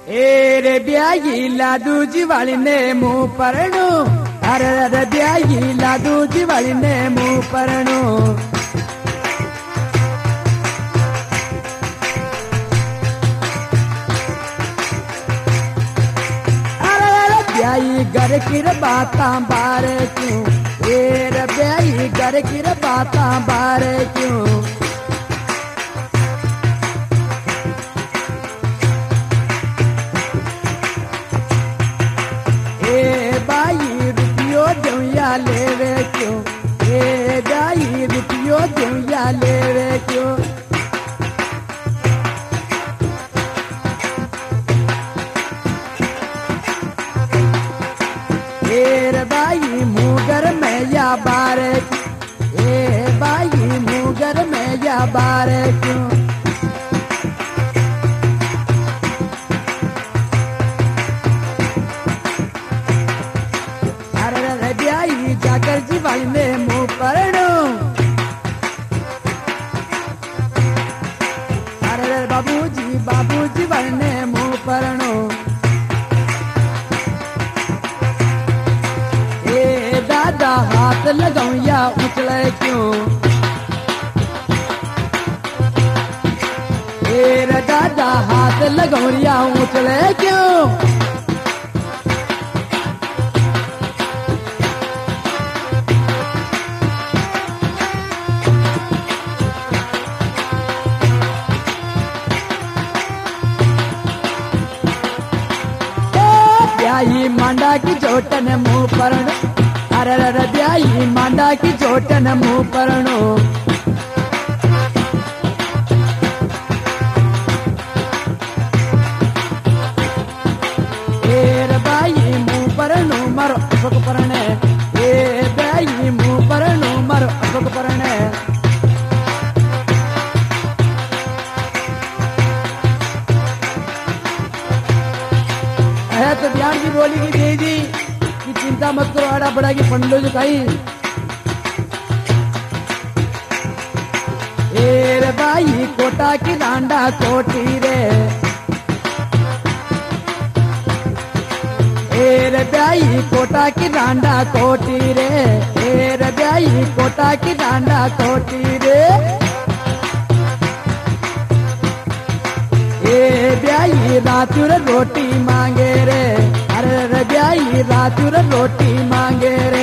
ए रे ब्याही लादू जी वाली ने मुंह परनु, अरे रे ब्याही लादू जी वाली ने मुंह परनु। अरे रे ब्याही घर की बातां बारे क्यों, ए रे ब्याही घर की बातां बारे क्यों। लेवे क्यों, ए जाई रुपयो दुनिया लेवे क्यों। ए बाई मुगर में या बारे, ए बाई मुगर में या बारे क्यों। जाकर जी भाई ने मुंह परनु, अरे बाबूजी भाई ने मुंह परनु। ए दादा हाथ लगाऊं या उछले क्यों, ए दादा हाथ लगाऊं या उछले क्यों। ब्याही मांडा की चोटन मुंह परनो, अरे रे ब्याही मांडा की चोटन मुंह परनो। ए ब्याही मुंह परनो मरो अशोक परने, ए ब्याही मुंह परनो मरो अशोक परने। है तो ध्यान की बोली की दे दी कि चिंता मत करो, आड़ा बड़ा की पंडो जो खाई। ए रे भाई कोटा की डांडा कोटी रे, ए रे भाई कोटा की डांडा कोटी रे, ए रे भाई कोटा की डांडा कोटी रे। ए ब्याही रातुर रोटी मांगे रे, अरे रे ब्याही रातुर रोटी मांगे रे।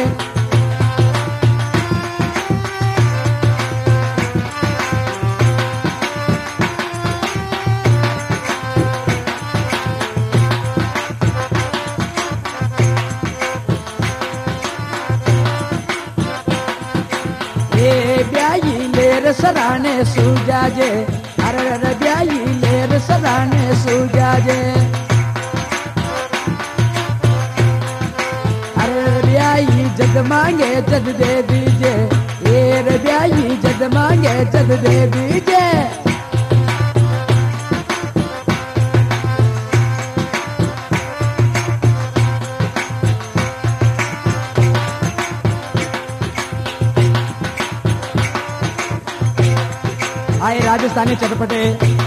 ए ब्याही लेर सराने सूजा जे, अरे रे ब्याही लेर सराने सूजा जे। अरे ब्याही जद मांगे जद दे दीजे, ए रे ब्याही जद मांगे जद दे दीजे। आए राजस्थानी चटपटे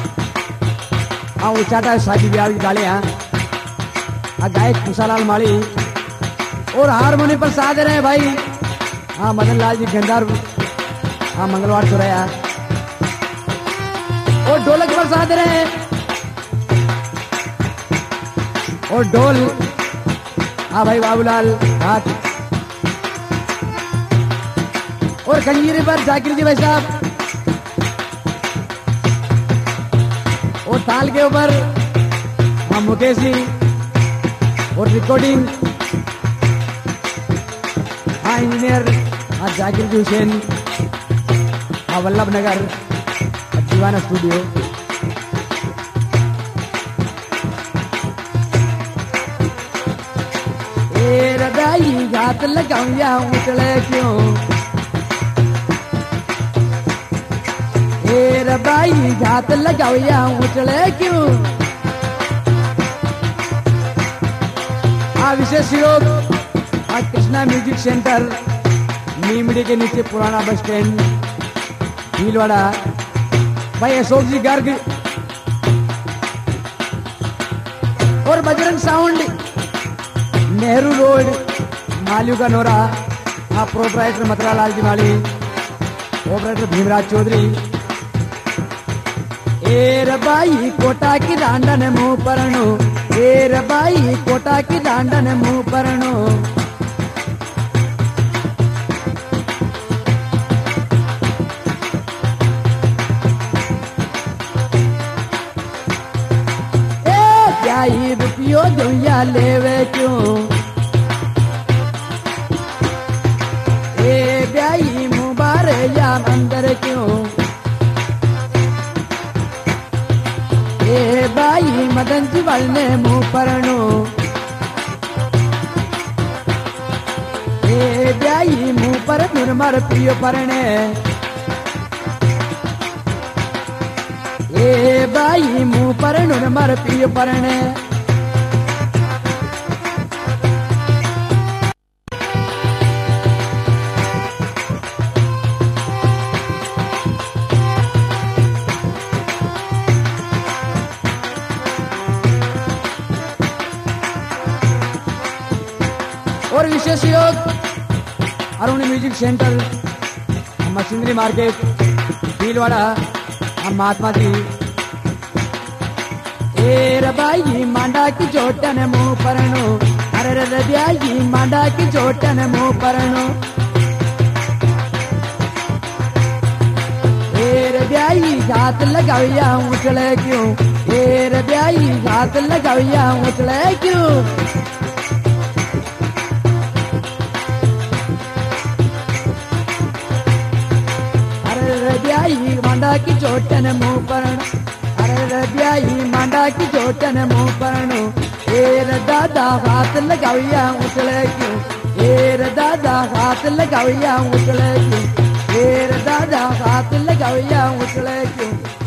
आ उचाटा शादी ब्याह की गालियां, आ गायक कुशालाल माली और हारमोनी पर साथ रहे भाई हाँ मदन लाल जी गंदार, हाँ मंगलवार चौराया और ढोलक पर साथ रहे और ढोल हाँ भाई बाबूलाल हाथ और खंजीरे पर जाकिर जी भाई साहब और ताल के ऊपर हाँ मुकेश जी और रिकॉर्डिंग हाँ इंजीनियर हाँ जाकिर जी हुसैन हाँ वल्लभ नगर दीवाना स्टूडियो। ए रदाई घात लगाऊं या उछले क्यों, ए रबाई घात लगाओ या उछले क्यों। विशेष सहयोग कृष्णा म्यूजिक सेंटर नीमड़ी के नीचे पुराना बस स्टैंड भीलवाड़ा। भाई अशोक जी गर्ग और बजरंग साउंड, नेहरू रोड, मालियू का नोरा। आप प्रोपराइटर मतरा लाल जी माली, ऑपरेटर भीमराज चौधरी। एर बाई कोटा की दांडन मुंह परनो, एर बाई कोटा की दांडन मुंह परनो। रुपयो दुनिया लेवे क्यों, ए ब्याई मुबारे या मंदिर क्यों, ए बाई मदन जी बलने मुंह परनो, ए ब्याई मुंह पर निर्मर पियो परने, ए बाई मुंह पर निर्मर पियो परने। और विशेष योग Arun music centre, machinery market, Bhilwara, हम महात्मा जी। एर बाई मांडा की चोटन मुंह परनो, अरे रे ब्याई मांडा की चोटन मुंह परनो। एर ब्याई हाथ लगाविया उछले क्यों, एर ब्याई हाथ लगाविया उछले क्यों। ब्याई मांडा की चोटन मुंह परण, अरे ब्याई मांडा की चोटन मुंह परणो। एर दादा हाथ लगाविया उछले क्यों, एर दादा हाथ लगाविया उछले क्यों, एर दादा हाथ लगाविया उछले क्यों।